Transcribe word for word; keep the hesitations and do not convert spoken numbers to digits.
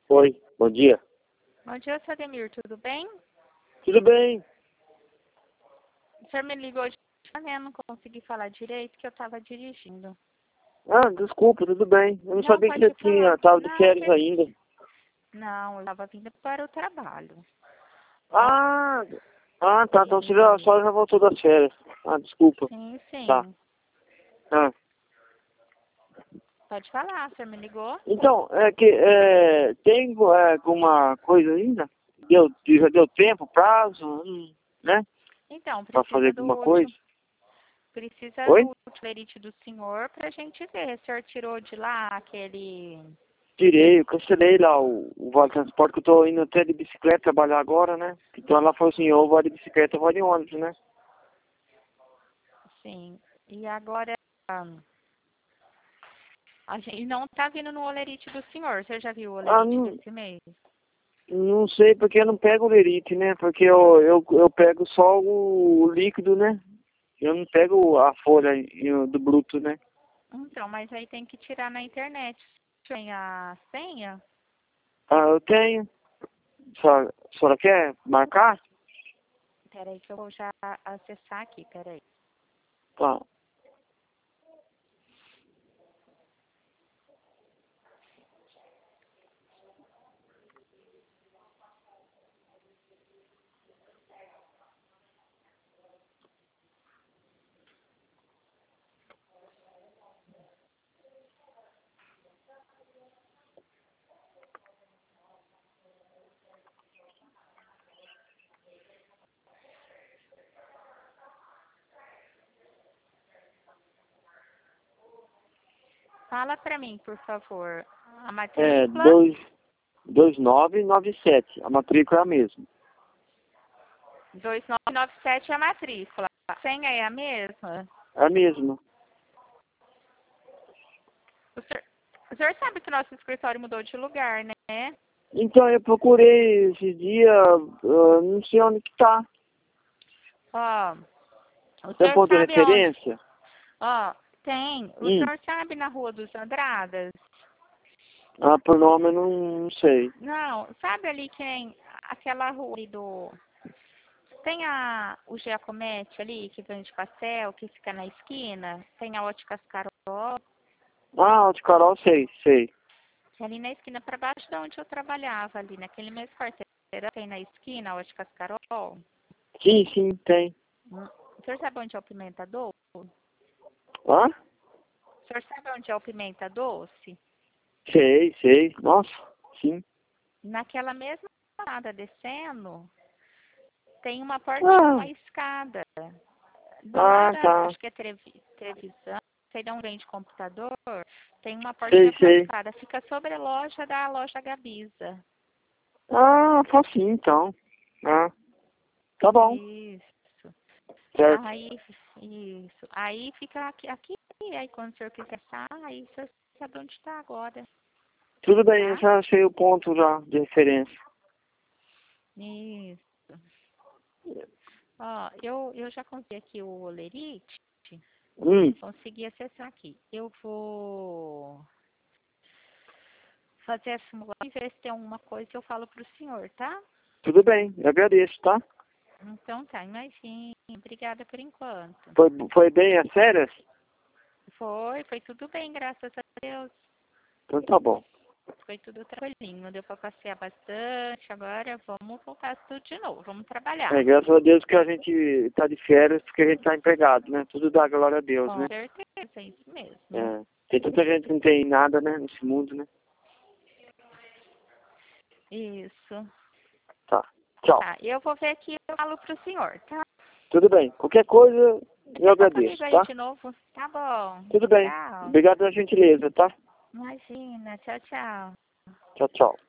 Oi, bom dia. Bom dia, seu Ademir, tudo bem? Tudo bem? O senhor me ligou de manhã, não consegui falar direito, que eu estava dirigindo. Ah, desculpa, tudo bem. Eu não, Não, sabia que você pode falar. tinha, tava de Não, férias que- ainda. não, eu estava vindo para o trabalho. Ó, Ah, ah, tá, então você já, e... só já voltou das férias. Ah, desculpa. Sim, Tá. sim. Ah. Pode falar, o senhor me ligou? Então, é que é, tem é, alguma coisa ainda? Deu, já deu tempo, prazo, hum, né? Então, Pra fazer precisa do alguma coisa? último, precisa Oi? do lerite do senhor para a gente ver. O senhor tirou de lá aquele... Tirei, eu cancelei lá o, o Vale Transporte, que eu tô indo até de bicicleta trabalhar agora, né? Então ela falou assim, ou vou de bicicleta ou vou de ônibus, né? Sim. E agora... ah, a gente não está vindo no olerite do senhor. O senhor já viu o Ah, olerite não, desse mês? não sei porque eu não pego o lerite, né? Porque eu, eu, eu pego só o, o líquido, né? Eu não pego a folha e- do bruto, né? Então, mas aí tem que tirar na internet. Tem a senha? Ah, eu tenho. Só, a senhora quer marcar? Peraí que eu vou já acessar aqui, peraí. Tá. Fala pra mim, por favor, a É, matrícula dois, dois nove nove sete. A matrícula é a mesma. dois nove nove sete é a matrícula. A senha é a mesma? É a mesma. O senhor, o senhor sabe que o nosso escritório mudou de lugar, né? Então eu procurei esse dia, ah, não sei onde que tá. Ó, o Tem um senhor ponto de sabe aonde? referência? Ó, tem. O Hum. senhor sabe na Rua dos Andradas? Ah, por nome eu não, não sei. Não, sabe ali quem? Aquela rua ali do... Tem a, o Giacometti ali, que vende pastel, que fica na esquina. Tem a Óticas Carol, Ah, de Carol, sei, sei. que é ali na esquina, para baixo de onde eu trabalhava, ali naquele mesmo quarteirão, tem na esquina a Óticas Carol. Sim, sim, tem. Hum. O senhor sabe onde é o Pimenta Doce? Hã? O senhor sabe onde é o Pimenta Doce? Sei, sei. Nossa, sim. Naquela mesma escada descendo, tem uma portinha, Ah, uma escada. Do ah, lado, tá. acho que é televi- televisão, sei não vende computador, tem uma Sei, portinha com uma sei. escada. Fica sobre a loja da loja Gabisa. Ah, facinho então. Ah, tá bom. Isso. Certo. Aí, isso. Aí fica aqui, aqui, aí quando o senhor quiser sair, o senhor sabe onde está agora, Tudo bem, eu tá? já achei o ponto já de referência. Isso. Ó, eu, eu já consegui aqui o olerite, Hum, consegui acessar aqui. Eu vou fazer a simulação e ver se tem alguma coisa que eu falo pro senhor, tá? tudo bem, eu agradeço, tá? Então tá, imagina. Obrigada por enquanto. Foi, foi bem as férias? Foi, foi tudo bem, graças a Deus. Então tá bom. Foi tudo tranquilinho, deu para passear bastante. Agora vamos voltar tudo de novo, vamos trabalhar. É, graças a Deus que a gente tá de férias porque a gente tá empregado, né? Tudo dá glória a Deus, Com né? certeza, é isso mesmo. É. Tem tanta gente que não tem nada, né? Nesse mundo, né? Isso. Tá. Tchau. Tá, eu vou ver aqui, eu falo pro senhor, tá? Tudo bem. Qualquer coisa, eu Fala comigo agradeço, aí tá? de novo. Tá bom. Tudo bem. Tchau. Obrigado pela gentileza, tá? Imagina, tchau, tchau. Tchau, tchau.